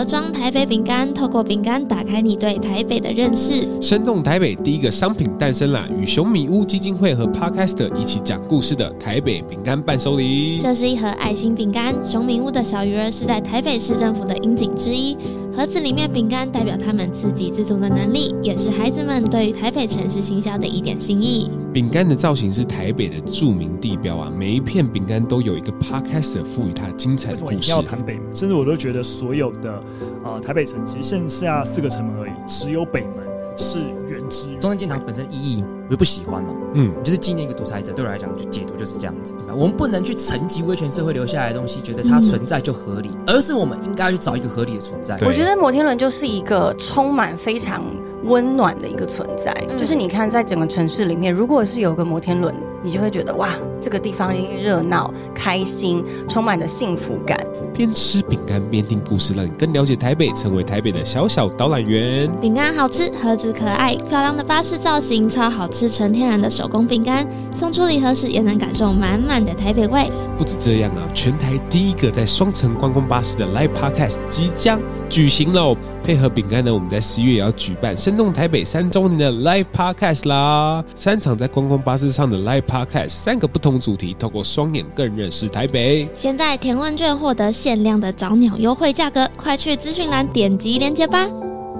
盒装台北饼干，透过饼干打开你对台北的认识。 生动台北第一个商品诞生啦！与熊米屋基金会和 Podcast 一起讲故事的台北饼干伴手礼。 这是一盒爱心饼干，熊米屋的小鱼儿是在台北市政府的鹰井之一。盒子里面饼干代表他们自给自足的能力，也是孩子们对于台北城市行销的一点心意。 饼干的造型是台北的著名地标啊，每一片饼干都有一个 Podcast 赋予它精彩的故事。 为什么一定要谈北门？甚至我都觉得所有的台北城其实剩下4个城门而已，只有北门是原汁原味。 中正纪念堂本身意义我就不喜欢嘛，就是纪念一个独裁者，对我来讲就解读就是这样子。我们不能去沉寂威权社会留下来的东西，觉得它存在就合理，而是我们应该去找一个合理的存在。 我觉得摩天轮就是一个充满非常温暖的一个存在，就是你看在整个城市里面，如果是有个摩天轮，你就会觉得哇，这个地方一定热闹、开心，充满着幸福感。 边吃饼干边听故事，让你更了解台北，成为台北的小小导览员。 饼干好吃，盒子可爱，漂亮的巴士造型，超好吃，纯天然的手工饼干，送出礼盒时也能感受满满的台北味。 不止这样啊，全台第一个在双层观光巴士的 Live Podcast 即将举行喽！配合饼干呢，我们在11月也要举办生动台北3周年的 Live Podcast 啦！3场在观光巴士上的 Live Podcast，3个不同主题，透过双眼更认识台北。 现在填问卷获得限量的早鸟优惠价格，快去资讯栏点击连结吧。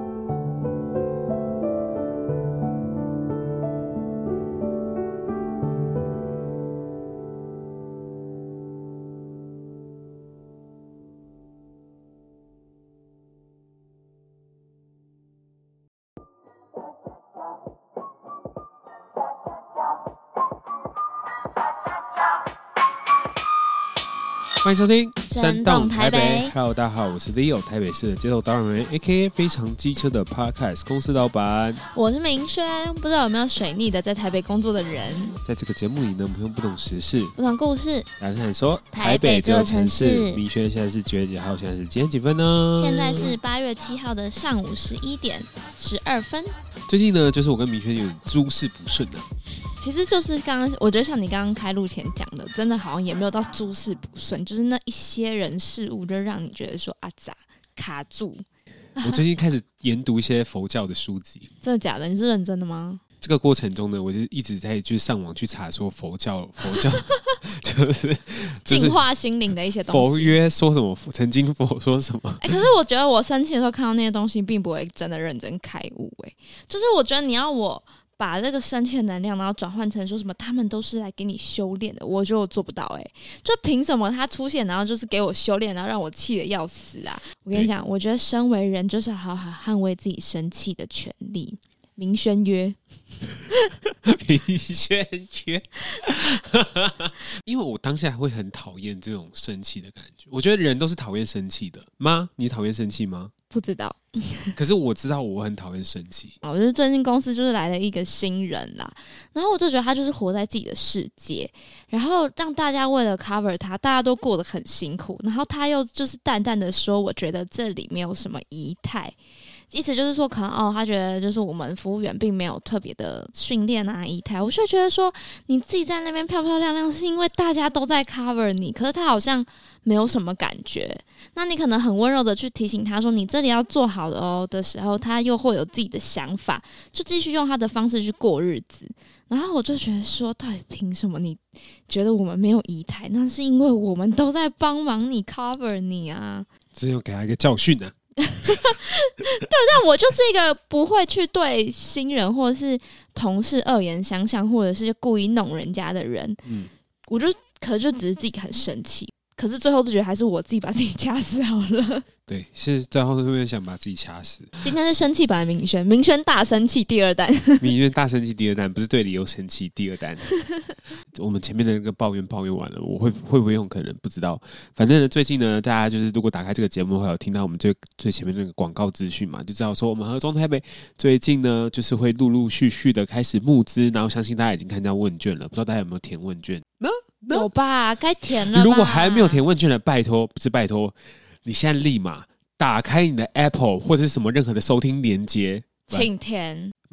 欢迎收听生动台北。 Hello， 大家好，我是 Leo， 台北市的街头导览员 AKA 非常机车的 Podcast 公司老板。 我是明轩，不知道有没有水逆的在台北工作的人。 在这个节目里呢，我们用不同时事、 不同故事， 来看说台北这座城市。 明轩现在是9月几号？现在是几点几分呢？ 现在是8月7号的上午11点12分。 最近呢，就是我跟明轩有点诸事不顺的。 其实就是刚刚，我觉得像你刚刚开录前讲的，真的好像也没有到诸事不顺，就是那一些人事物，就让你觉得说啊咋卡住。 我最近开始研读一些佛教的书籍。 真的假的？你是认真的吗？ 这个过程中呢，我就一直在去上网去查说佛教就是净化心灵的一些东西。 佛约说什么？曾经佛说什么？ 可是我觉得我生气的时候看到那些东西，并不会真的认真开悟。就是我觉得你要我把这个生气的能量，然后转换成说什么他们都是来给你修炼的，我就做不到。就凭什么他出现，然后就是给我修炼，然后让我气得要死啊！我跟你讲，我觉得身为人就是好好捍卫自己生气的权利。明轩约明轩约因为我当下会很讨厌这种生气的感觉。我觉得人都是讨厌生气的吗？你讨厌生气吗？ 不知道可是我知道我很讨厌生气。 我觉得最近公司就是来了一个新人啦，然后我就觉得他就是活在自己的世界，然后让大家为了 cover 他，大家都过得很辛苦，然后他又就是淡淡的说我觉得这里没有什么仪态，意思就是说可能他觉得就是我们服务员并没有特别的训练啊仪态。我就觉得说你自己在那边漂漂亮亮是因为大家都在 cover 你，可是他好像没有什么感觉。那你可能很温柔的去提醒他说你这里要做好了的时候，他又会有自己的想法，就继续用他的方式去过日子。然后我就觉得说到底凭什么你觉得我们没有仪态？那是因为我们都在帮忙你 cover 你啊， 真要给他一个教训啊。 对，但我就是一个不会去对新人或者是同事恶言相向，或者是故意弄人家的人。我就可能就只是自己很生气，可是最后就觉得还是我自己把自己掐死好了。 对，是最后会不会想把自己掐死？ 今天是生气版的明轩，明轩大生气第2弹， 明轩大生气第2弹，不是对理由生气第2弹。我们前面的那个抱怨完了，我会不会用可能不知道。反正呢，最近呢，大家就是如果打开这个节目，会有听到我们最前面那个广告资讯嘛，就知道说我们盒装台北最近呢，就是会陆陆续续的开始募资，然后相信大家已经看到问卷了，不知道大家有没有填问卷呢？ 有吧，该填了吧。 如果还没有填问卷的，拜托，你现在立马打开你的 Apple 或者是什么任何的收听连结， 请填，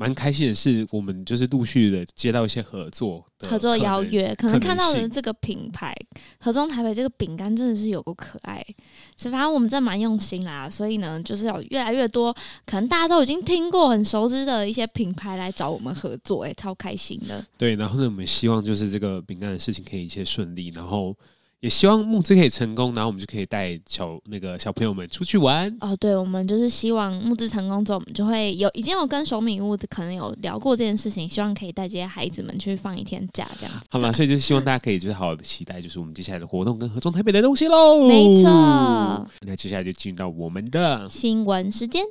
蛮开心的是，我们就是陆续的接到一些合作邀约，可能看到的这个品牌合中台北这个饼干真的是有够可爱，所以反正我们真的蛮用心啦，所以呢，就是有越来越多可能大家都已经听过很熟知的一些品牌来找我们合作，超开心的。 对，然后呢，我们希望就是这个饼干的事情可以一切顺利，然后也希望募资可以成功，然后我们就可以带小朋友们出去玩。 对，我们就是希望募资成功之后，我们就会已经有跟手米屋可能有聊过这件事情，希望可以带这些孩子们去放一天假这样子。 好了，所以就是希望大家可以就是好好的期待，就是我们接下来的活动跟合中台北的东西喽。 没错， 那接下来就进入到我们的新闻时间。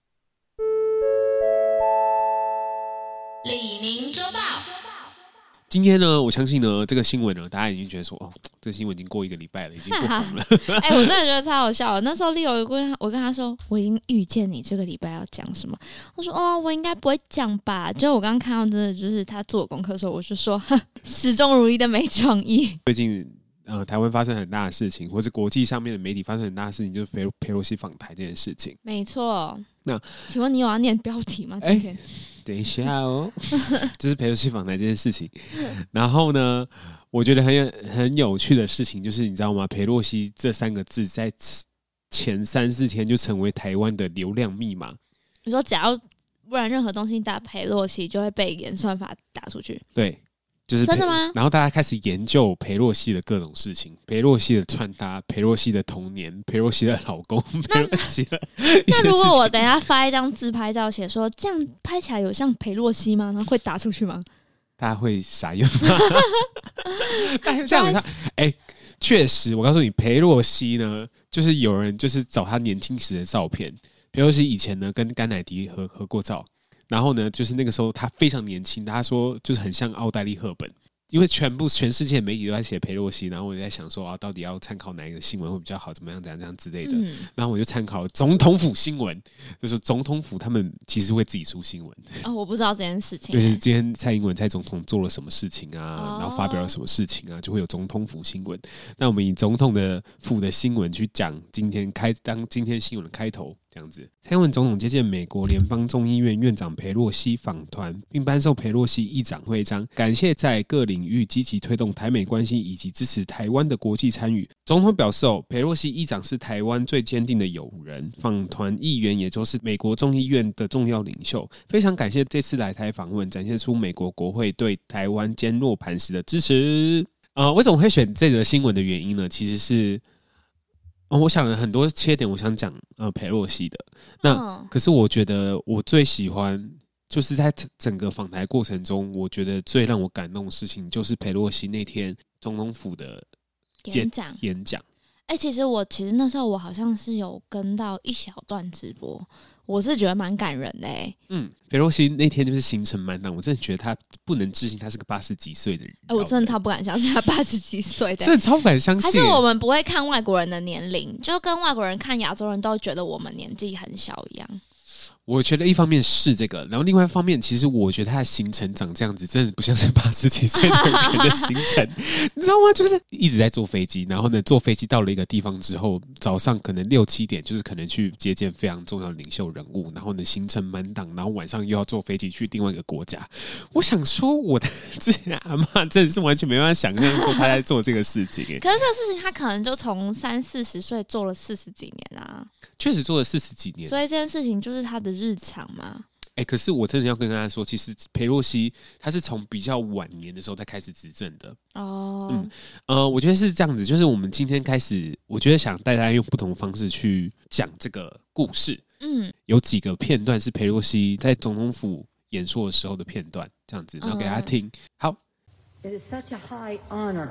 李明周报。 今天呢，我相信呢，这个新闻呢，大家已经觉得说，这个新闻已经过1个礼拜了，已经不红了。 我真的觉得超好笑的。那时候Leo我跟他说，我已经预见你这个礼拜要讲什么。我说我应该不会讲吧。就我刚刚看到，真的就是他做功课的时候，我就说始终如一的没创意。 最近台湾发生很大的事情，或是国际上面的媒体发生很大的事情，就是裴洛西访台这件事情。 没错。 那请问你有要念标题吗？今天？ 等一下就是裴洛西访台这件事情。然后呢，我觉得很有趣的事情就是你知道吗？裴洛西这3个字在前3-4天就成为台湾的流量密码。 你说只要不然任何东西打裴洛西就会被演算法打出去？ 对。就是真的吗？ 然后大家开始研究裴洛西的各种事情，裴洛西的穿搭，裴洛西的童年，裴洛西的老公，裴洛西的。 那如果我等一下发一张自拍照，写说这样拍起来有像裴洛西吗？那会打出去吗？ 大家会傻眼吗？这样确实，我告诉你，裴洛西呢，就是有人就是找他年轻时的照片。裴洛西以前呢跟甘乃迪合过照。然后呢，就是那个时候他非常年轻，他说就是很像奥黛丽·赫本，因为全世界媒体都在写裴洛西，然后我就在想说到底要参考哪一个新闻会比较好，怎么样怎样之类的。然后我就参考了总统府新闻，就是总统府他们其实会自己出新闻。 我不知道这件事情。 就是今天蔡总统做了什么事情啊，然后发表了什么事情啊，就会有总统府新闻。那我们以总统的府的新闻去讲当今天新闻的开头。这样子，蔡英文总统接见美国联邦众议院院长裴洛西访团，并颁授裴洛西议长徽章，感谢在各领域积极推动台美关系以及支持台湾的国际参与。总统表示裴洛西议长是台湾最坚定的友人，访团议员也就是美国众议院的重要领袖，非常感谢这次来台访问，展现出美国国会对台湾坚若磐石的支持。为什么会选这则新闻的原因呢？其实是我想了很多切点，我想讲裴洛西的。那可是我觉得我最喜欢就是在整个访台过程中，我觉得最让我感动的事情就是裴洛西那天总统府的演讲。 其实那时候我好像是有跟到一小段直播，我是觉得蛮感人的裴洛西那天就是行程满档，我真的觉得他不能置信，他是个80几岁的人。 我真的超不敢相信他80几岁的， 真的超不敢相信。 还是我们不会看外国人的年龄，就跟外国人看亚洲人都觉得我们年纪很小一样。 我觉得一方面是这个，然后另外一方面，其实我觉得他的行程长这样子，真的不像是80几岁的人的行程，你知道吗？就是一直在坐飞机，然后呢，坐飞机到了一个地方之后，早上可能6、7点，就是可能去接见非常重要的领袖人物，然后呢，行程满档，然后晚上又要坐飞机去另外一个国家。我想说，我的之前阿嬷真的是完全没办法想象说他在做这个事情。可是这个事情他可能就从30-40岁做了40几年啊， 确实做了40几年， 所以这件事情就是他的日常嘛。 可是我真的要跟大家说，其实裴洛西他是从比较晚年的时候才开始执政的。我觉得是这样子，就是我们今天开始，我觉得想带大家用不同的方式去讲这个故事。有几个片段是裴洛西在总统府演说的时候的片段，这样子，然后给大家听。好。 It is such a high honor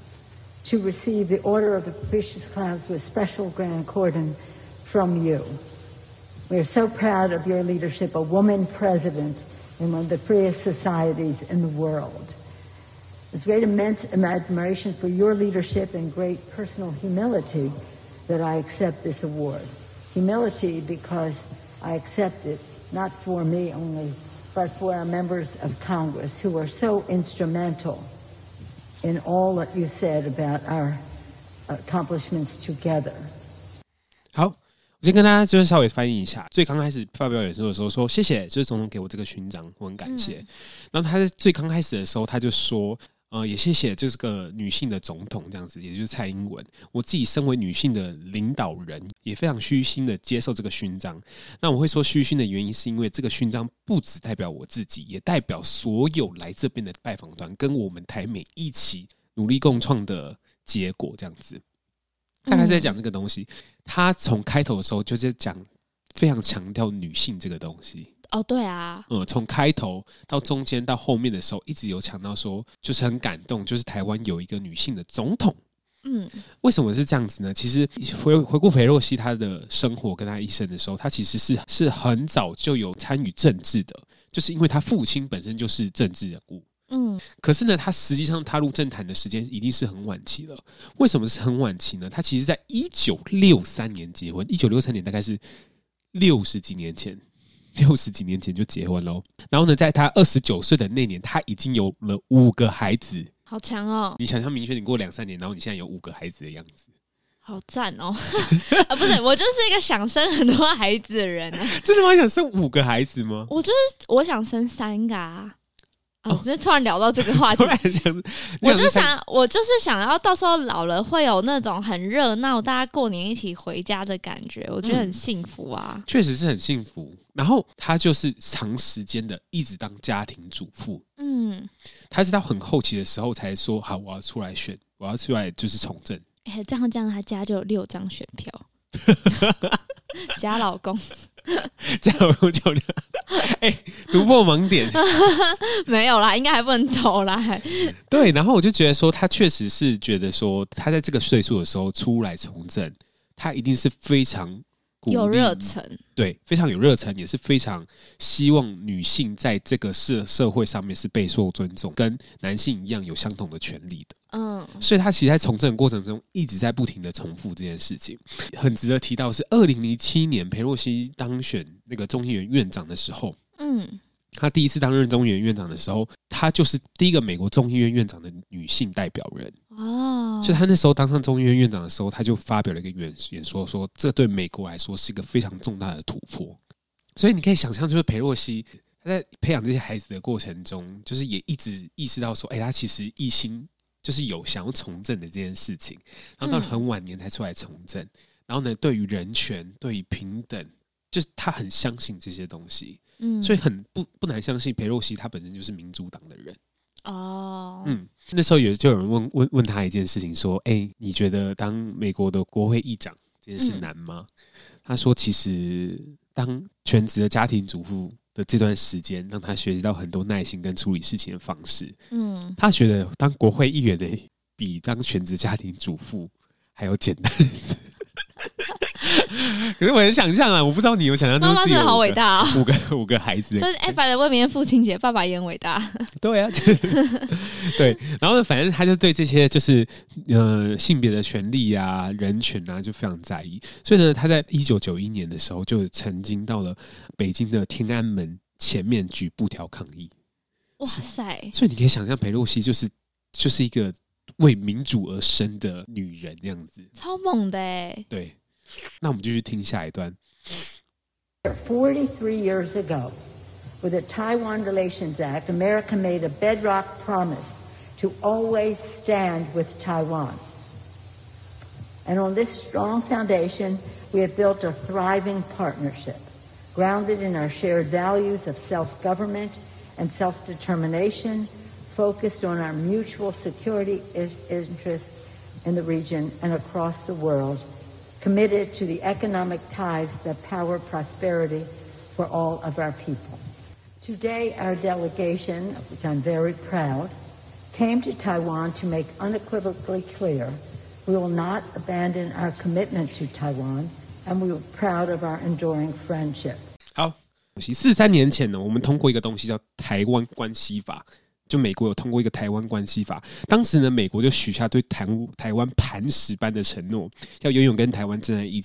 to receive the Order of the Capricious Clouds with special grand cordon from you.We are so proud of your leadership, a woman president in one of the freest societies in the world. There's great immense admiration for your leadership and great personal humility that I accept this award. Humility because I accept it not for me only, but for our members of Congress who are so instrumental in all that you said about our accomplishments together. 好。我我先跟大家就是稍微翻译一下，最刚开始发表演说的时候说谢谢，就是总统给我这个勋章，我很感谢。然后他在最刚开始的时候他就说也谢谢就是个女性的总统这样子，也就是蔡英文。我自己身为女性的领导人，也非常虚心的接受这个勋章。那我会说虚心的原因，是因为这个勋章不只代表我自己，也代表所有来这边的拜访团，跟我们台美一起努力共创的结果，这样子。大概是在讲这个东西。他从开头的时候就在讲，非常强调女性这个东西。 哦，对啊， 从开头到中间到后面的时候，一直有强调说，就是很感动，就是台湾有一个女性的总统。为什么是这样子呢？其实回顾裴洛西她的生活跟她一生的时候，她其实是很早就有参与政治的，就是因为她父亲本身就是政治人物。可是呢，她实际上踏入政坛的时间已经是很晚期了。为什么是很晚期呢？她其实在1963年结婚，1963年大概是60几年前就结婚咯。然后呢，在她29岁的那年，她已经有了5个孩子。 好强哦！ 你想象明轩，你过2-3年，然后你现在有5个孩子的样子， 好赞哦！不是，我就是一个想生很多孩子的人啊。 真的吗？想生5个孩子吗？ 我想生3个啊。就是突然聊到这个话题，我就是想要到时候老了会有那种很热闹，大家过年一起回家的感觉，我觉得很幸福啊。 确实是很幸福。然后她就是长时间的一直当家庭主妇。她是到很后期的时候才说好，我要出来选，我要出来就是从政。 这样她家就有6张选票。加老公就突破盲点。 没有啦，应该还不能投啦。 对，然后我就觉得说，他确实是觉得说，他在这个岁数的时候出来从政，他一定是非常有热忱， 对，非常有热忱，也是非常希望女性在这个社会上面是备受尊重，跟男性一样有相同的权利的。所以他其实在从政的过程中一直在不停的重复这件事情。很值得提到的是2007年裴洛西当选那个众议院院长的时候，他第一次担任众议院院长的时候，他就是第一个美国众议院院长的女性代表人。所以他那时候当上众议院院长的时候，他就发表了一个演说，说这对美国来说是一个非常重大的突破。所以你可以想象，就是裴洛西他在培养这些孩子的过程中，就是也一直意识到说，他其实一心就是有想要从政的这件事情，然后到了很晚年才出来从政。然后呢，对于人权，对于平等，就是他很相信这些东西。所以很不难相信裴洛西他本身就是民主党的人。那时候就有人问他一件事情，说你觉得当美国的国会议长这件事难吗？他说其实当全职的家庭主妇的这段时间，让他学习到很多耐心跟处理事情的方式。他觉得当国会议员的比当全职家庭主妇还要简单。可是我很想象啊，我不知道你有想象， 妈妈真的好伟大啊 ，5个孩子， 就是by the way，明天父亲节，爸爸也很伟大。 对啊，对，然后呢，反正他就对这些就是性别的权利啊、人权啊，就非常在意。所以呢，他在1991年的时候，就曾经到了北京的天安门前面举布条抗议。 哇塞！ 所以你可以想象，裴洛西就是一个为民主而生的女人，这样子， 超猛的哎。 对，那我们继续听下一段。 43 years ago, with the Taiwan Relations Act, America made a bedrock promise to always stand with Taiwan. And on this strong foundation, we have built a thriving partnership, grounded in our shared values of self-government and self-determination, focused on our mutual security interests in the region and across the world, committed to the economic ties that power prosperity for all of our people. Today, our delegation, of which I'm very proud, came to Taiwan to make unequivocally clear we will not abandon our commitment to Taiwan, and we are proud of our enduring friendship. 好，43年前呢，我们通过一个东西叫台湾关系法。就美国有通过一个台湾关系法，当时呢，美国就许下对台湾磐石般的承诺，要永远跟台湾站在一起。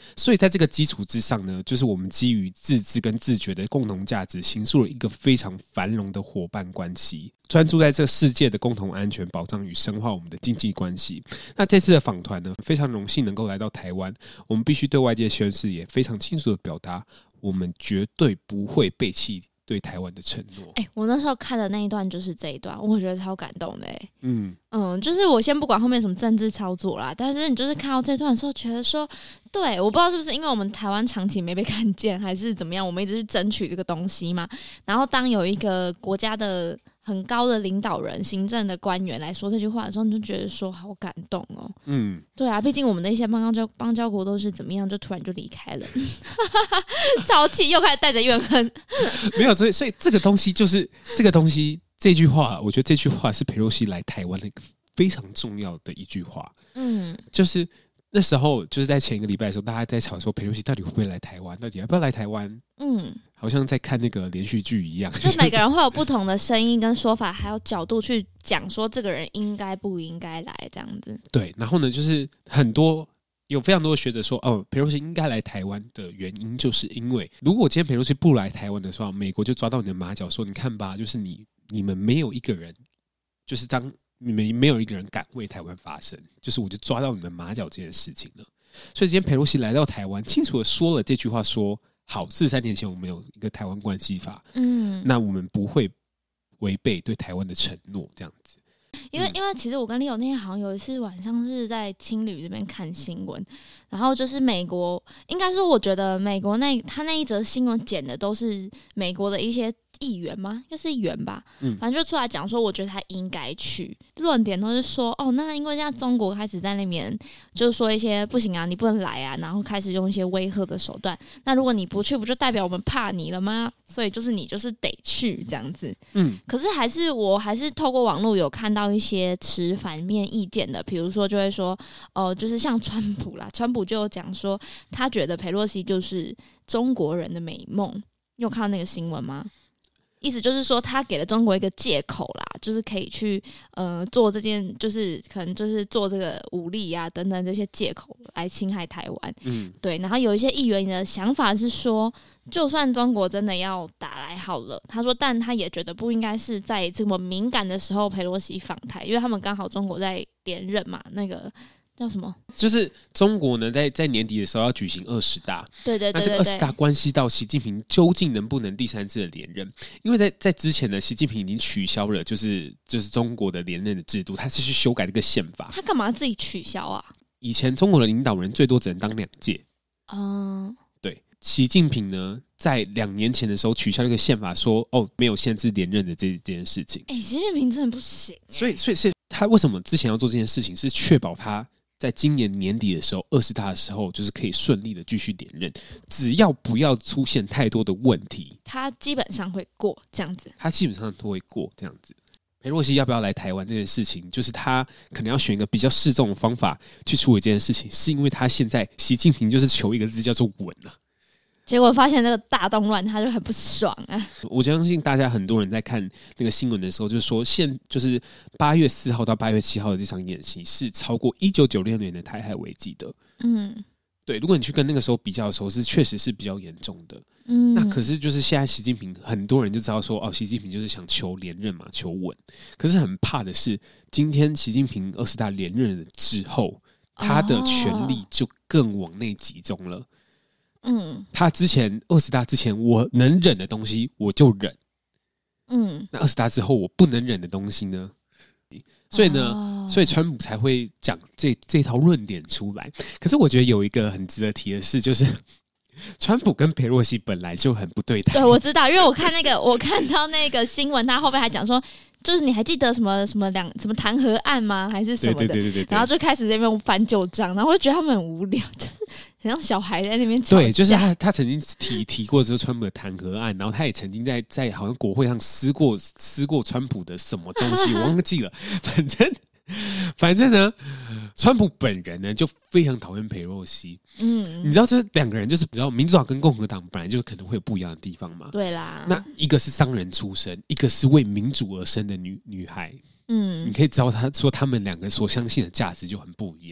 所以在这个基础之上呢，就是我们基于自治跟自觉的共同价值，形塑了一个非常繁荣的伙伴关系，专注在这个世界的共同安全保障与深化我们的经济关系。那这次的访团呢，非常荣幸能够来到台湾，我们必须对外界宣示，也非常清楚的表达，我们绝对不会背弃对台湾的承诺。 我那时候看的那一段就是这一段，我觉得超感动的。就是我先不管后面什么政治操作啦，但是你就是看到这段的时候，觉得说，对，我不知道是不是因为我们台湾长期没被看见，还是怎么样，我们一直去争取这个东西嘛。然后当有一个国家的很高的领导人、行政的官员来说这句话的时候，你就觉得说好感动哦。对啊，毕竟我们的一些邦交国都是怎么样，就突然就离开了，超气，又开始带着怨恨。 没有，所以这个东西就是这个东西。这句话，我觉得这句话是裴洛西来台湾的一个非常重要的一句话。就是那时候就是在前一个礼拜的时候，大家在吵说裴洛西到底会不会来台湾，到底要不要来台湾。好像在看那个连续剧一样， 就每个人会有不同的声音跟说法，还有角度去讲说这个人应该不应该来这样子。 对，然后呢，就是有非常多的学者说，裴洛西应该来台湾的原因，就是因为如果今天裴洛西不来台湾的时候，美国就抓到你的马脚，说你看吧，就是你们没有一个人，就是当你们没有一个人敢为台湾发声，就是我就抓到你们马脚这件事情了。所以今天裴洛西来到台湾，清楚的说了这句话说，好，43年前我们有一个台湾关系法，那我们不会违背对台湾的承诺，这样子。 因为其实我跟Leo那天好像有一次晚上是在青旅这边看新闻，然后就是美国，应该说我觉得美国他那一则新闻剪的都是美国的一些议员吗？应该是议员吧，反正就出来讲说，我觉得他应该去。论点都是说，那因为现在中国开始在那边就是说一些不行啊，你不能来啊，然后开始用一些威吓的手段。那如果你不去，不就代表我们怕你了吗？所以就是你就是得去这样子。可是我还是透过网络有看到一些持反面意见的，比如说就会说，就是像川普啦，川普就有讲说，他觉得裴洛西就是中国人的美梦。你有看到那个新闻吗？意思就是说，他给了中国一个借口啦，就是可以去做这件，就是可能就是做这个武力啊等等这些借口来侵害台湾。对。然后有一些议员的想法是说，就算中国真的要打来好了，他说，但他也觉得不应该是在这么敏感的时候裴洛西访台，因为他们刚好中国在连任嘛，那个。叫什么？就是中国呢，在年底的时候要举行20大， 对， 那这个20大关系到习近平究竟能不能第3次的连任？因为在之前呢，习近平已经取消了就是中国的连任的制度，他是去修改这个宪法。 他干嘛自己取消啊？ 以前中国的领导人最多只能当2届。对，习近平呢，在2年前的时候取消那个宪法说，没有限制连任的这件事情。 习近平真的不行。 所以他为什么之前要做这件事情，是确保他在今年年底的时候20大的时候，就是可以顺利的继续连任，只要不要出现太多的问题， 他基本上会过这样子。 他基本上都会过这样子。裴洛西要不要来台湾这件事情，就是他可能要选一个比较适中的方法去处理这件事情，是因为他现在习近平就是求一个字叫做稳了。 结果发现那个大动乱，他就很不爽啊！ 我相信大家很多人在看那个新闻的时候，就是说就是8月4号到8月7号的这场演习是超过1996年的台海危机的。对，如果你去跟那个时候比较的时候，是确实是比较严重的。那可是就是现在习近平很多人就知道说，习近平就是想求连任嘛，求稳。可是很怕的是，今天习近平20大连任了之后，他的权力就更往内集中了。他之前20大之前，我能忍的东西我就忍。那20大之后，我不能忍的东西呢？所以川普才会讲这套论点出来。可是我觉得有一个很值得提的事，就是川普跟裴洛西本来就很不对谈。 对，我知道，因为我看到那个新闻，他后面还讲说，就是你还记得什么弹劾案吗？还是什么的？对。然后就开始在那边翻旧账，然后我就觉得他们很无聊，就是很像小孩在那边吵架。 对，就是他曾经提过这个川普的弹劾案，然后他也曾经在好像国会上撕过川普的什么东西，我忘记了。反正呢，川普本人呢就非常讨厌裴洛西。你知道这2个人就是比较民主党跟共和党本来就可能会有不一样的地方嘛。 对啦， 那一个是商人出身，一个是为民主而生的女孩。你可以知道他们2个所相信的价值就很不一样。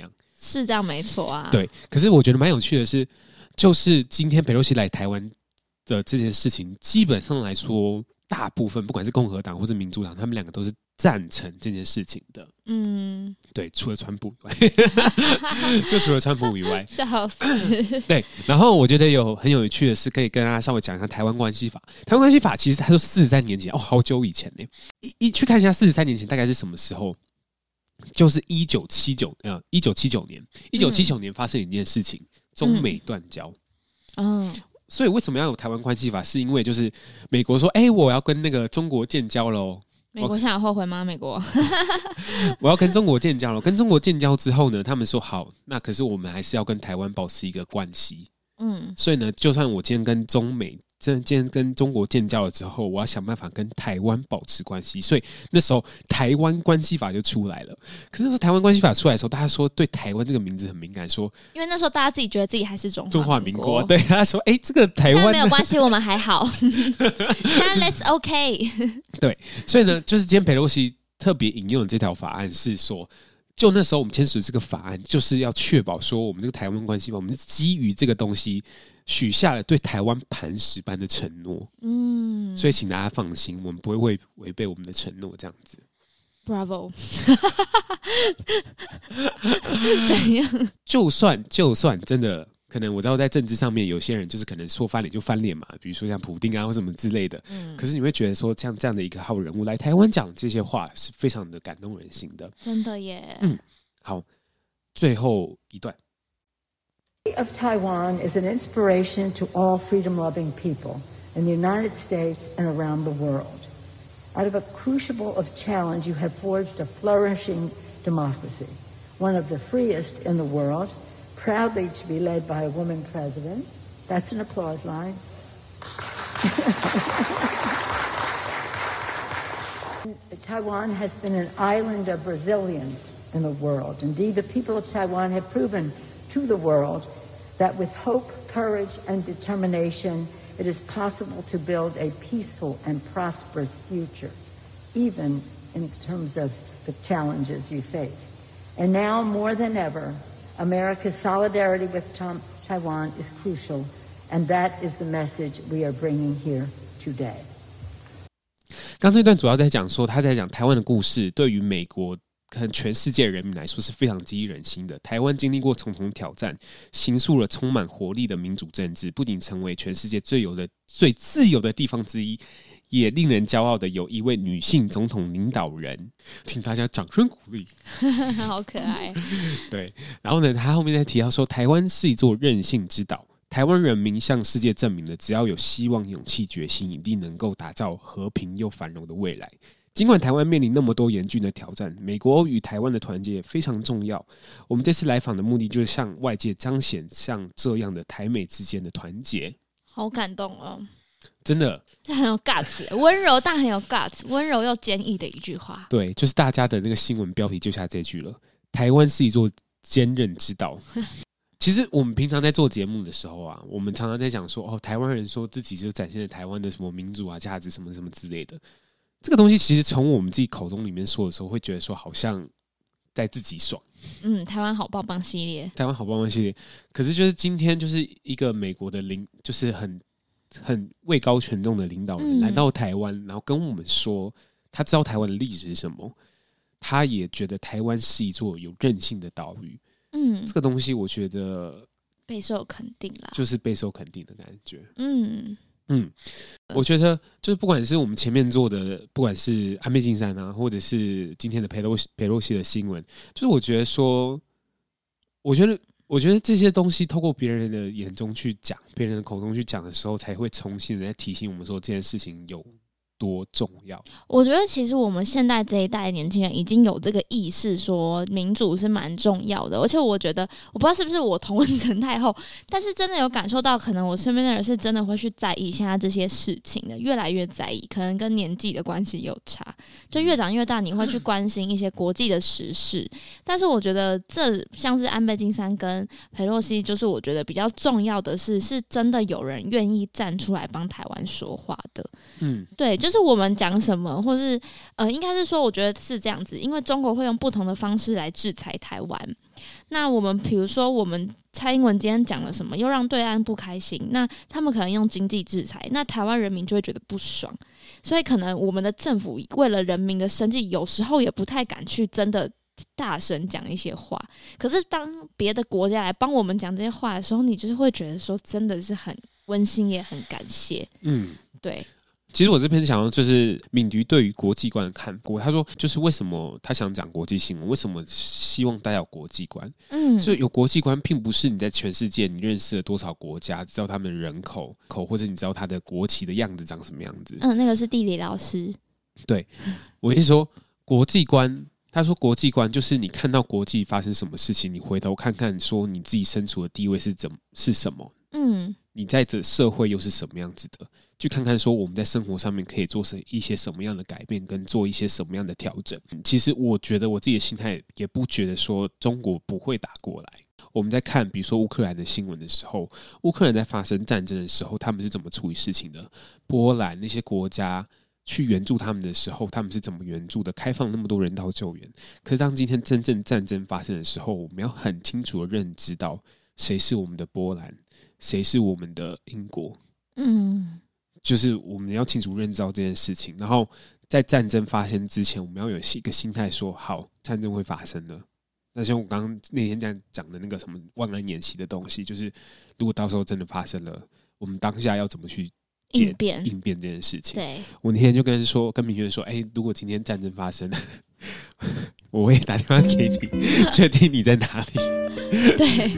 是这样没错啊。 对，可是我觉得蛮有趣的是，就是今天佩洛西来台湾的这件事情，基本上来说，大部分不管是共和党或者民主党，他们两个都是赞成这件事情的。对，除了川普以外，就除了川普以外， 笑死。 对，然后我觉得很有趣的是，可以跟大家稍微讲一下台湾关系法。台湾关系法其实它说43年前，好久以前呢。一去看一下43年前大概是什么时候，就是1979年，1979年发生一件事情，中美断交。所以为什么要有台湾关系法？是因为就是美国说，我要跟那个中国建交喽。 美国现在有后悔吗？美国， 我要跟中国建交了。跟中国建交之后呢，他们说好，那可是我们还是要跟台湾保持一个关系。所以呢，就算我今天跟今天跟中国建交了之后，我要想办法跟台湾保持关系。所以那时候台湾关系法就出来了。可是那时候台湾关系法出来的时候，大家说对台湾这个名字很敏感，说因为那时候大家自己觉得自己还是中华民国。 对，他说这个台湾现在没有关系，我们还好。现在 let's OK。 对，所以呢，就是今天佩洛西特别引用的这条法案是说，就那时候我们签署这个法案，就是要确保说我们这个台湾关系法，我们是基于这个东西许下了对台湾磐石般的承诺。所以请大家放心，我们不会违背我们的承诺，这样子。 Bravo。怎样？ 就算真的可能我知道在政治上面有些人就是可能说翻脸就翻脸嘛，比如说像普丁啊或什么之类的。可是你会觉得说像这样的一个好人物来台湾讲这些话是非常的感动人心的。 真的耶。 好，最后一段。 of Taiwan is an inspiration to all freedom-loving people in the United States and around the world. Out of a crucible of challenge, you have forged a flourishing democracy, one of the freest in the world, proudly to be led by a woman president. That's an applause line. Taiwan has been an island of resilience in the world. Indeed, the people of Taiwan have proven to the world that with hope, courage, and determination, it is possible to build a peaceful and prosperous future, even in terms of the challenges you face. And now, more than ever, America's solidarity with Taiwan is crucial, and that is the message we are bringing here today. 刚这段主要在讲说，他在讲台湾的故事，对于美国和全世界人民来说是非常激励人心的。台湾经历过重重挑战，形塑了充满活力的民主政治，不仅成为全世界最自由的地方之一，也令人骄傲的有一位女性总统领导人，请大家掌声鼓励。 好可爱。 对，然后呢，他后面再提到说，台湾是一座韧性之岛。台湾人民向世界证明了，只要有希望、勇气、决心，一定能够打造和平又繁荣的未来。尽管台湾面临那么多严峻的挑战，美国与台湾的团结非常重要。我们这次来访的目的，就是向外界彰显像这样的台美之间的团结。 好感动哦！ 真的， 这很有 guts， 温柔但很有 guts， 温柔又坚毅的一句话。 对，就是大家的那个新闻标题就下这句了：台湾是一座坚韧之岛。其实我们平常在做节目的时候啊，我们常常在讲说，台湾人说自己就展现了台湾的什么民主啊、价值什么什么之类的。这个东西其实从我们自己口中里面说的时候，会觉得说好像在自己爽。 台湾好棒棒系列， 台湾好棒棒系列。可是就是今天就是一个美国的就是很位高权重的领导人来到台湾，然后跟我们说他知道台湾的历史是什么，他也觉得台湾是一座有韧性的岛屿。这个东西我觉得备受肯定啦， 就是备受肯定的感觉。我觉得就是不管是我们前面做的，不管是安倍晋三啊，或者是今天的佩洛西的新闻，就是我觉得说，我觉得这些东西透过别人的眼中去讲，别人的口中去讲的时候，才会重新的在提醒我们说这件事情有多重要。 我觉得其实我们现在这一代年轻人已经有这个意识，说民主是蛮重要的。而且我觉得，我不知道是不是我同温层太厚，但是真的有感受到，可能我身边的人是真的会去在意现在这些事情的，越来越在意。可能跟年纪的关系有差，就越长越大，你会去关心一些国际的时事。但是我觉得，这像是安倍晋三跟裴洛西，就是我觉得比较重要的是真的有人愿意站出来帮台湾说话的。对，就是就是我们讲什么，或是应该是说，我觉得是这样子，因为中国会用不同的方式来制裁台湾。那我们比如说，我们蔡英文今天讲了什么，又让对岸不开心，那他们可能用经济制裁，那台湾人民就会觉得不爽，所以可能我们的政府为了人民的生计，有时候也不太敢去真的大声讲一些话。可是当别的国家来帮我们讲这些话的时候，你就是会觉得说，真的是很温馨，也很感谢。对。 其实我这篇想要就是敏瑜对于国际观的看法，他说就是为什么他想讲国际新闻，为什么希望大家有国际观？就有国际观，并不是你在全世界你认识了多少国家，知道他们的人口，或者你知道他的国旗的样子长什么样子。 那个是地理老师。对， 我跟你说国际观。他说国际观就是你看到国际发生什么事情，你回头看看说你自己身处的地位是什么，你在这社会又是什么样子的，去看看说我们在生活上面可以做一些什么样的改变，跟做一些什么样的调整。其实我觉得我自己的心态也不觉得说中国不会打过来。我们在看比如说乌克兰的新闻的时候，乌克兰在发生战争的时候他们是怎么处理事情的，波兰那些国家去援助他们的时候他们是怎么援助的，开放那么多人道救援。可是当今天真正战争发生的时候，我们要很清楚的认知到谁是我们的波兰，谁是我们的英国。就是我们要清楚认知到这件事情，然后在战争发生之前，我们要有一个心态说好，战争会发生的。那像我刚刚那天这样讲的那个什么万安演习的东西，就是如果到时候真的发生了，我们当下要怎么去应变这件事情。 对， 我那天就跟明轩说，如果今天战争发生了，我会打电话给你，确定你在哪里。 对。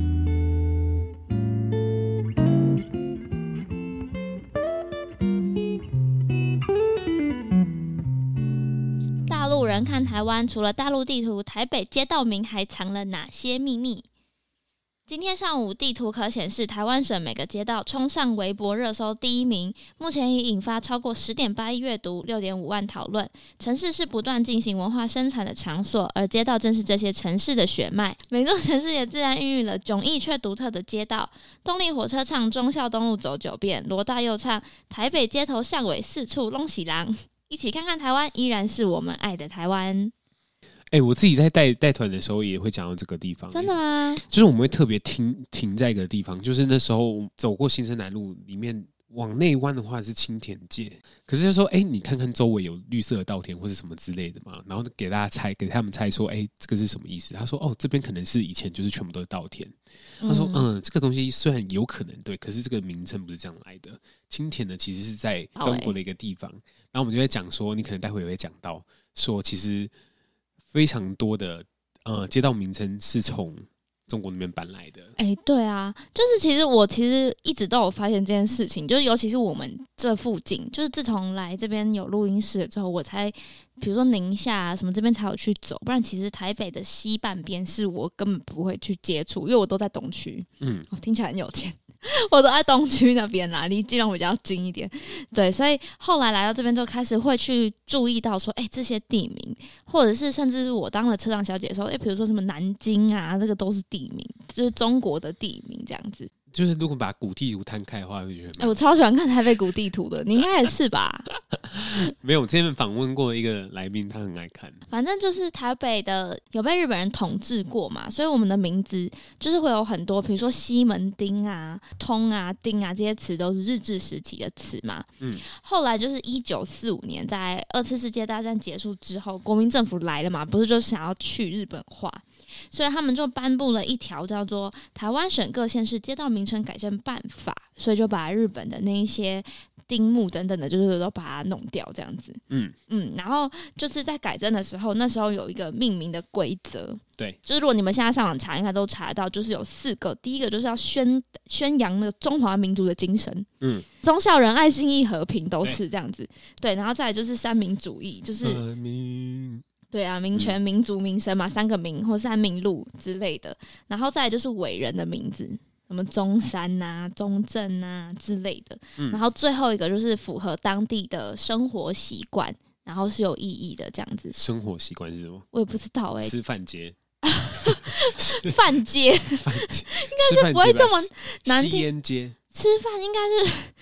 大陆人看台湾，除了大陆地图，台北街道名还藏了哪些秘密？今天上午，地图可显示台湾省每个街道冲上微博热搜第1名，目前已引发超过 10.8 亿阅读、6.5万讨论。城市是不断进行文化生产的场所，而街道正是这些城市的血脉。每座城市也自然孕育了迥异却独特的街道。动力火车唱忠孝东路走9遍，罗大佑唱台北街头巷尾四处拢是人。一起看看台湾，依然是我们爱的台湾。 我自己在带团的时候也会讲到这个地方。 真的吗？ 就是我们会特别停在一个地方，就是那时候走过新生南路里面往内弯的话是青田界，可是就说你看看周围有绿色的稻田或是什么之类的嘛，然后给大家猜，给他们猜说这个是什么意思。他说这边可能是以前就是全部都是稻田。他说这个东西虽然有可能对，可是这个名称不是这样来的。青田呢其实是在中国的一个地方，然后我们就会讲说，你可能待会也会讲到说，其实非常多的街道名称是从中国那边搬来的。 对啊，就是其实一直都有发现这件事情，就是尤其是我们这附近，就是自从来这边有录音室了之后，我才比如说宁夏啊什么这边才有去走，不然其实台北的西半边是我根本不会去接触，因为我都在东区。听起来很有钱。我都在东区那边啦，离基隆比较近一点。对，所以后来来到这边就开始会去注意到说，这些地名，或者是甚至是我当了车长小姐的时候，比如说什么南京啊，这个都是地名，就是中国的地名这样子。 就是如果把古地图摊开的话，会觉得我超喜欢看台北古地图的，你应该也是吧？ 没有，我之前访问过一个来宾，他很爱看。 反正就是台北的有被日本人统治过嘛，所以我们的名字就是会有很多，比如说西门町啊、通啊、町啊这些词都是日治时期的词嘛。后来就是1945年，在2次世界大战结束之后，国民政府来了嘛，不是就想要去日本化，所以他们就颁布了一条叫做《台湾省各县市街道名称改正办法》，所以就把日本的那一些丁目等等的，就是都把它弄掉这样子。然后就是在改正的时候，那时候有一个命名的规则。 对， 就是如果你们现在上网查，应该都查得到，就是有4个。第一个就是要宣扬那个中华民族的精神，忠孝仁爱信义和平都是这样子。对，然后再来就是三民主义，就是对啊，民权、民族、民生嘛，3个民或3民路之类的。然后再来就是伟人的名字，什么中山啊、中正啊之类的。然后最后一个就是符合当地的生活习惯，然后是有意义的这样子。 生活习惯是什么？ 我也不知道吃饭街。 饭街，应该是不会这么难听。 吸烟街， 吃饭应该是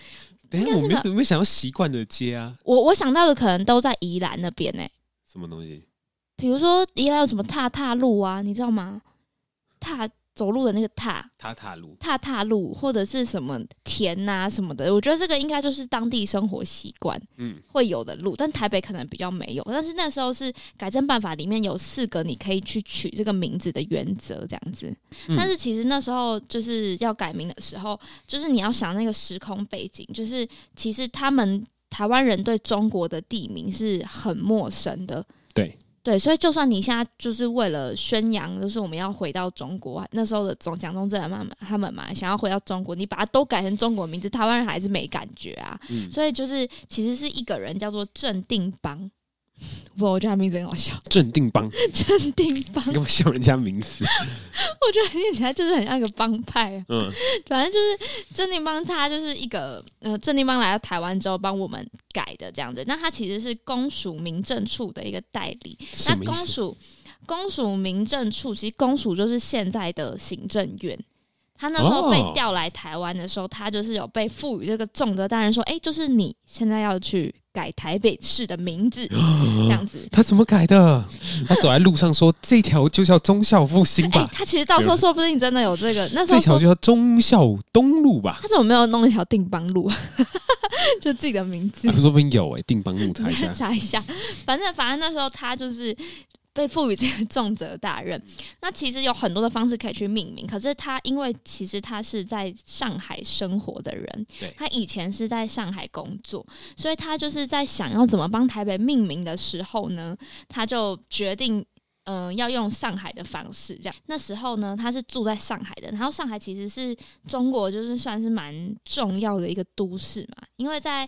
等一下，我没想到习惯的街啊。 我想到的可能都在宜兰那边什么东西？ 比如说宜兰有什么踏路啊，你知道吗？走路的那个踏路，或者是什么田啊什么的，我觉得这个应该就是当地生活习惯会有的路，但台北可能比较没有。但是那时候是改正办法里面有4个你可以去取这个名字的原则这样子。但是其实那时候就是要改名的时候，就是你要想那个时空背景，就是其实他们台湾人对中国的地名是很陌生的。对，所以就算你现在就是为了宣扬，就是我们要回到中国，那时候的蒋中正他们嘛，想要回到中国，你把它都改成中国名字，台湾人还是没感觉啊。所以就是其实是一个人叫做郑定邦，我觉得他名字很好笑。 郑定邦， 你干嘛笑人家名字？ 我觉得念起来就是很像一个帮派啊。反正就是郑定邦，他就是一个郑定邦来到台湾之后帮我们改的这样子。那他其实是公署民政处的一个代理。那公署民政处，其实公署就是现在的行政院。他那时候被调来台湾的时候，他就是有被赋予这个重责大任，说，就是你现在要去改台北市的名字，这样子。 他怎么改的？他走在路上说这条就叫忠孝复兴吧。 他其实到时候说不定真的有这个，那时候这条就叫忠孝东路吧。 他怎么没有弄一条定邦路？就自己的名字， 说不定有定邦路， 查一下。反正那时候他就是被赋予这个重责大任。那其实有很多的方式可以去命名，可是他因为其实他是在上海生活的人，他以前是在上海工作，所以他就是在想要怎么帮台北命名的时候呢，他就决定要用上海的方式这样。那时候呢，他是住在上海的，然后上海其实是中国就是算是蛮重要的一个都市嘛，因为在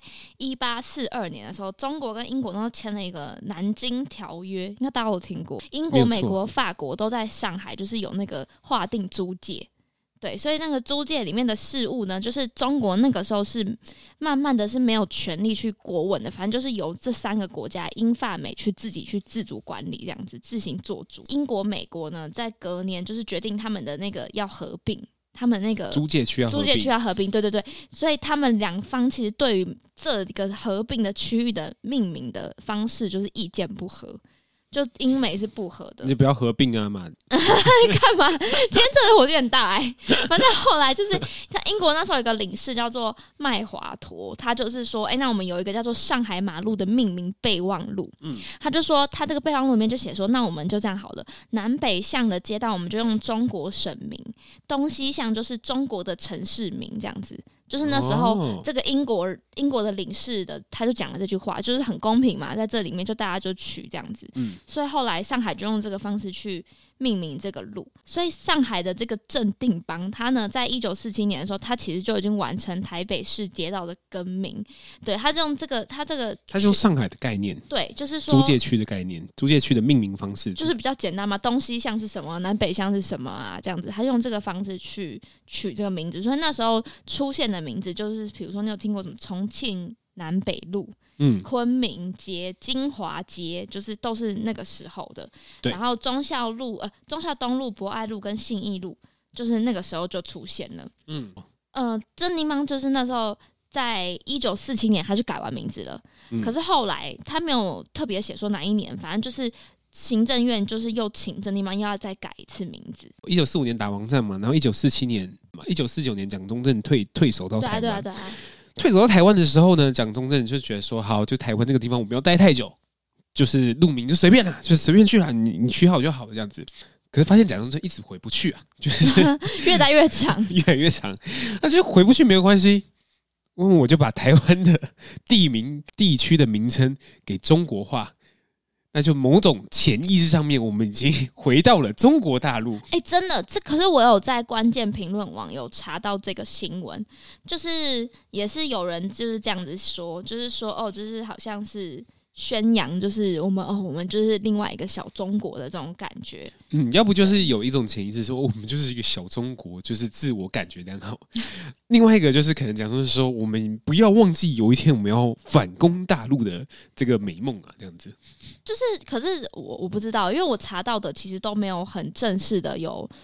1842年的时候，中国跟英国都签了一个南京条约，应该大家都有听过。英国、美国、法国都在上海就是有那个划定租界。对，所以那个租界里面的事务呢，就是中国那个时候是慢慢的是没有权利去过问的，反正就是由这3个国家英法美去自己去自主管理，这样子自行做主。英国、美国呢，在隔年就是决定他们的那个要合并，他们那个租界区要合并，对，所以他们两方其实对于这个合并的区域的命名的方式就是意见不合。就英美是不合的， 你就不要合并啊嘛！ 干嘛？今天这个火力很大反正后来就是，像英国那时候有一个领事叫做麦华陀，他就是说，那我们有一个叫做上海马路的命名备忘录。他就说，他这个备忘录里面就写说，那我们就这样好了，南北向的街道我们就用中国省名，东西向就是中国的城市名，这样子。就是那时候，这个英国的领事的，他就讲了这句话，就是很公平嘛，在这里面就大家就取这样子。所以后来上海就用这个方式去命名这个路。所以上海的这个郑定邦，他呢在1947年的时候，他其实就已经完成台北市街道的更名。对，他就用这个，他是用上海的概念， 对，就是说租界区的概念，租界区的命名方式就是比较简单嘛，东西向是什么，南北向是什么啊，这样子，他用这个方式去取这个名字。所以那时候出现的名字就是，比如说你有听过什么重庆南北路、昆明街、金华街，就是都是那个时候的。然后忠孝东路、博爱路跟信义路，就是那个时候就出现了。郑定邦就是那时候在1947年他就改完名字了，可是后来他没有特别写说哪一年，反正就是行政院就是又请郑定邦又要再改一次名字。 1945年打王战嘛，然后1947年、1949年蒋中正退守到台湾。对啊。退守到台湾的时候呢，蒋中正就觉得说，好，就台湾这个地方我不要待太久，就是路名就随便啦，就随便去啦，你取好就好了这样子。可是发现蒋中正一直回不去啊，就是越待越长， 越来越长。那就回不去没有关系，我就把台湾的地区的名称给中国化。那就某种潜意识上面，我们已经回到了中国大陆。 真的，可是我有在关键评论网有查到这个新闻，就是也是有人就是这样子说，就是说就是好像是宣扬，就是我们就是另外一个小中国的这种感觉。 要不就是有一种潜意识说，我们就是一个小中国，就是自我感觉良好。另外一个就是可能讲说，我们不要忘记有一天我们要反攻大陆的这个美梦啊，这样子。就是， 可是我不知道，因为我查到的其实都没有很正式的有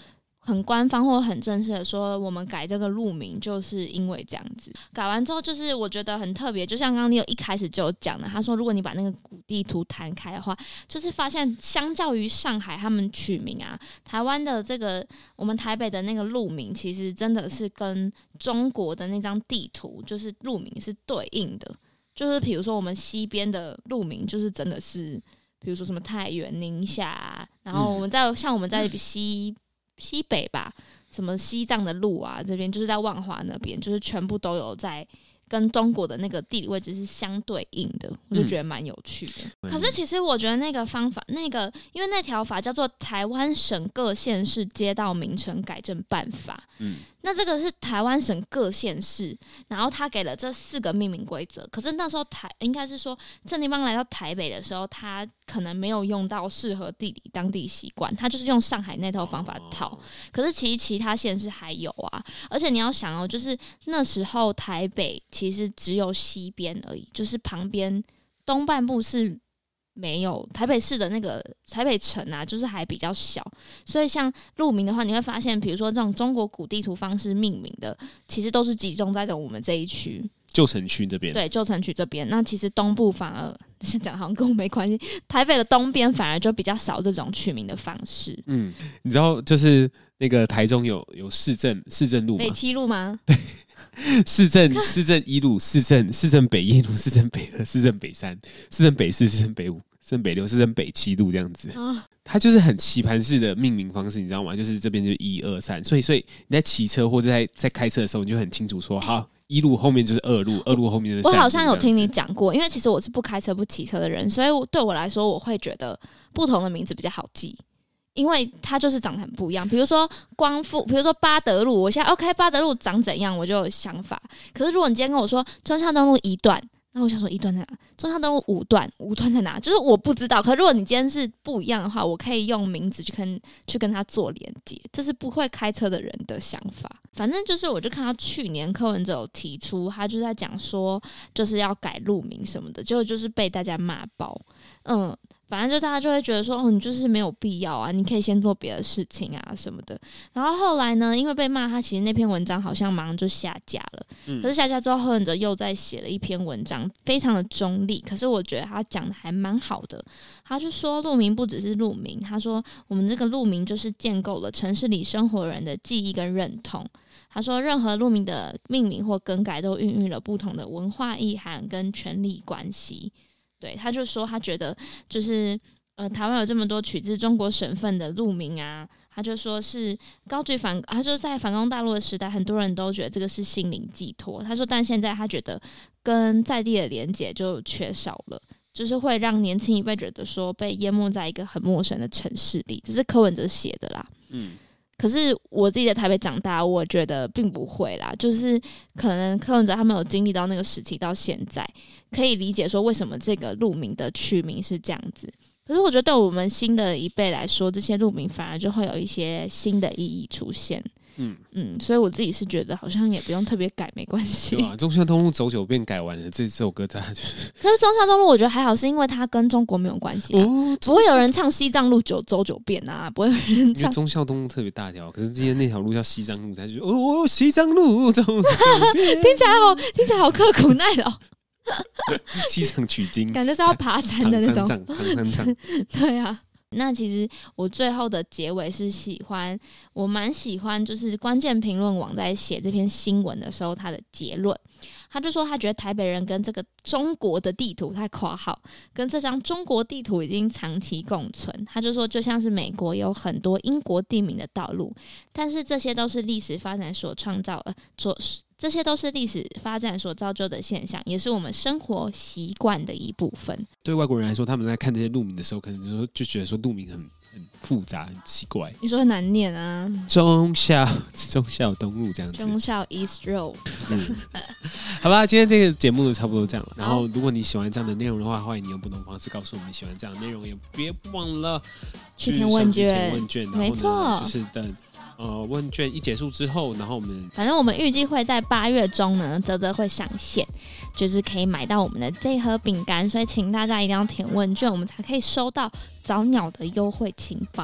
很官方或很正式的说我们改这个路名就是因为这样子。改完之后就是我觉得很特别，就像刚刚你有一开始就有讲的，他说如果你把那个古地图摊开的话，就是发现相较于上海他们取名啊，台湾的这个我们台北的那个路名其实真的是跟中国的那张地图就是路名是对应的，就是比如说我们西边的路名就是真的是比如说什么太原、宁夏啊，然后我们像我们在西北吧，什么西藏的路啊，这边就是在万华那边，就是全部都有在跟中国的那个地理位置是相对应的，我就觉得蛮有趣的。可是其实我觉得那个方法，因为那条法叫做《台湾省各县市街道名称改正办法》，那这个是台湾省各县市，然后他给了这4个命名规则。可是那时候应该是说郑定邦来到台北的时候，他可能没有用到适合地理当地习惯，他就是用上海那套方法套。可是其他县市还有啊，而且你要想哦，就是那时候台北其实只有西边而已，就是旁边东半部是没有台北市的那个台北城啊，就是还比较小，所以像路名的话，你会发现，比如说这种中国古地图方式命名的，其实都是集中在我们这一区。 旧城区这边， 对，旧城区这边，那其实东部反而现在讲好像跟我没关系，台北的东边反而就比较少这种取名的方式。 你知道就是那个台中有市政路吗？ 北七路吗？ 对，市政一路、市政北一路、市政北二、市政北三、市政北四、市政北五、市政北六、市政北7路这样子。它就是很棋盘式的命名方式，你知道吗？就是这边就1、2、3，所以你在骑车或者在开车的时候，你就很清楚说，好，1路后面就是2路，2路后面就是3路。 我好像有听你讲过，因为其实我是不开车不骑车的人，所以对我来说，我会觉得不同的名字比较好记。因为它就是长得很不一样，比如说比如说八德路，我现在 OK 八德路长怎样，我就有想法。可是如果你今天跟我说忠孝东路1段，那我想说1段在哪？忠孝东路5段在哪？就是我不知道。可是如果你今天是不一样的话，我可以用名字去跟他做连接，这是不会开车的人的想法。反正就是我就看到去年柯文哲有提出，他就在讲说就是要改路名什么的，结果就是被大家骂爆。反正就大家就会觉得说，你就是没有必要啊，你可以先做别的事情啊什么的。然后后来呢，因为被骂，他其实那篇文章好像马上就下架了。可是下架之后，柯文哲又再写了一篇文章，非常的中立。可是我觉得他讲的还蛮好的。他就说，路名不只是路名，他说我们这个路名就是建构了城市里生活人的记忆跟认同。他说，任何路名的命名或更改都孕育了不同的文化意涵跟权力关系。对，他就说他觉得就是台湾有这么多取自中国省份的路名啊，他就说是高举他就在反攻大陆的时代，很多人都觉得这个是心灵寄托。他说，但现在他觉得跟在地的连结就缺少了，就是会让年轻一辈觉得说被淹没在一个很陌生的城市里。这是柯文哲写的啦。可是我自己在台北长大，我觉得并不会啦，就是可能柯文哲他们有经历到那个时期到现在，可以理解说为什么这个路名的取名是这样子。可是我觉得对我们新的一辈来说，这些路名反而就会有一些新的意义出现。所以我自己是觉得好像也不用特别改，没关系。 对啊，忠孝东路走9遍改完了，这首歌它就是。 可是忠孝东路我觉得还好，是因为它跟中国没有关系不会有人唱西藏路走9遍啊，不会有人唱。 因为忠孝东路特别大条，可是今天那条路叫西藏路，他就西藏路走9遍， 听起来好刻苦耐劳。 西藏取经， 感觉是要爬山的那种。 唐三藏， 对啊。那其实我最后的结尾是我蛮喜欢，就是关键评论网在写这篇新闻的时候，他的结论，他就说他觉得台北人跟这个中国的地图，他括号跟这张中国地图已经长期共存。他就说，就像是美国有很多英国地名的道路，但是这些都是历史发展所创造这些都是历史发展所造就的现象，也是我们生活习惯的一部分。 对外国人来说，他们在看这些路名的时候，可能就觉得说路名很复杂、很奇怪。 你说很难念啊？ 忠孝东路这样子。 忠孝 East Road。 好吧，今天这个节目差不多这样了。然后，如果你喜欢这样的内容的话，欢迎你用不同方式告诉我们喜欢这样的内容，也别忘了去填问卷。 没错，就是等。问卷一结束之后，然后反正我们预计会在8月中呢，泽会上线，就是可以买到我们的这盒饼干，所以请大家一定要填问卷，我们才可以收到早鸟的优惠情报。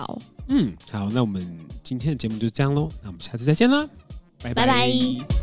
好，那我们今天的节目就这样咯，那我们下次再见啦，拜拜。 拜拜。